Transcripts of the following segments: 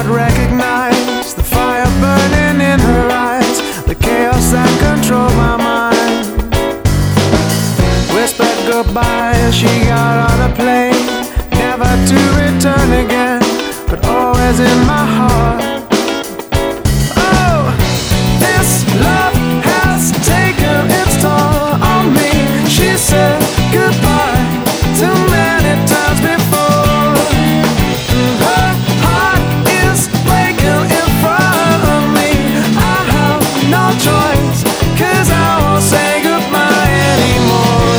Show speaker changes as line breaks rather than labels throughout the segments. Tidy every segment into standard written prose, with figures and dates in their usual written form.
recognize the fire burning in her eyes, the chaos that controlled my mind. Whispered goodbye as she got on a plane, never to return again, but always in my heart. Oh, this love has taken its toll on me. She said goodbye too many times before. Her heart is breaking in front of me. I have no choice, 'cause I won't say goodbye anymore.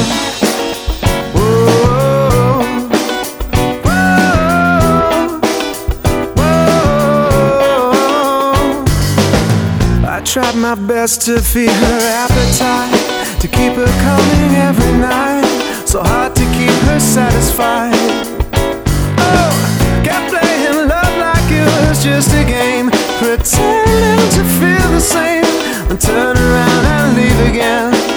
Whoa, whoa, whoa. I tried my best to feed her appetite, to keep her coming every night, so hard to keep her satisfied. Oh, kept playing love like it was just a game, pretending to feel the same, and turn around and leave again.